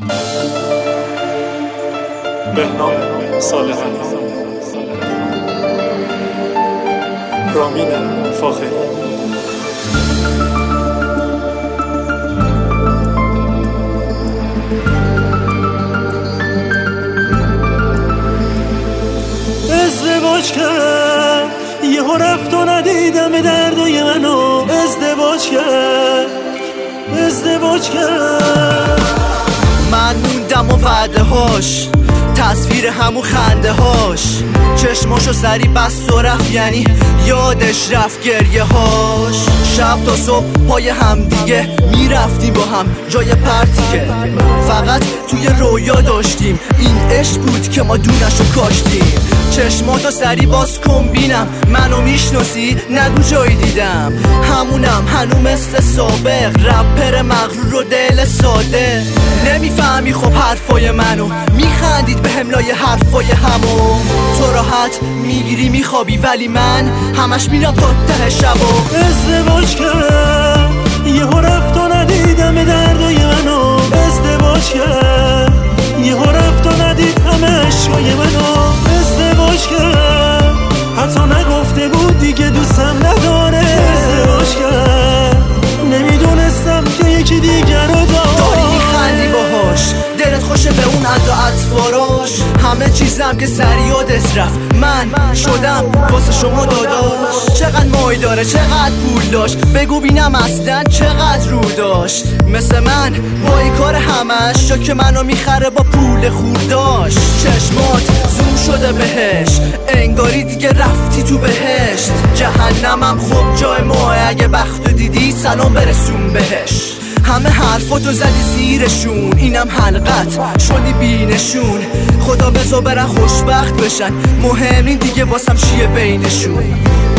بهنام صالحی، رامین فاخری. ازدواج کرد یهو رفت و ندیدم دردای منو. ازدواج کرد من موندم و وعده هاش، تصویر همون خنده هاش، چشماشو سری بست و رفت، یعنی یادش رفت گریه هاش. شب تا صبح پای هم دیگه میرفتیم با هم جای پرتی که فقط توی رویا داشتیم. این عشق بود که ما دونشو کاشتیم. چشماتو سری باز کن بینم منو میشناسی، نگو جایی دیدم. همونم هنو مثل سابق، رپر مغرور و دل ساده. نمیفهمی خب حرفای منو، میخندید به هملای حرفای همو. تو راحت میگیری میخوابی ولی من همش میرم تا ته شبا. ازدواج کرد یهو رفت و ندیدم دردای منو. ازدواج کرد یهو رفت و ندید همه عشقای منو. ازدواج کرد حتی نگفته بود دیگه دوستم نداره. ازدواج کرد نمیدونستم که یکی دیگر رو داری میخندی باهاش، دلت خوشه به اون عد و اطفاراش. همه چیزم که سر یادت رفت، من شدم واسه شما داداش. چقدر مای داره، چقدر پول داشت، بگو بینم اصلا چقدر رو داشت. مثل من با این کار همش جا که منو میخره با پول خورداش. چشمات زوم شده بهش، انگاری دیگه رفتی تو بهشت. جهنمم خوب جای ماه، اگه بختو دیدی سلام برسون بهش. همه حرفاتو زدی زیرشون، اینم حلقت شدی بینشون. خدا بزا برن خوشبخت بشن، مهم این دیگه واسم چیه بینشون.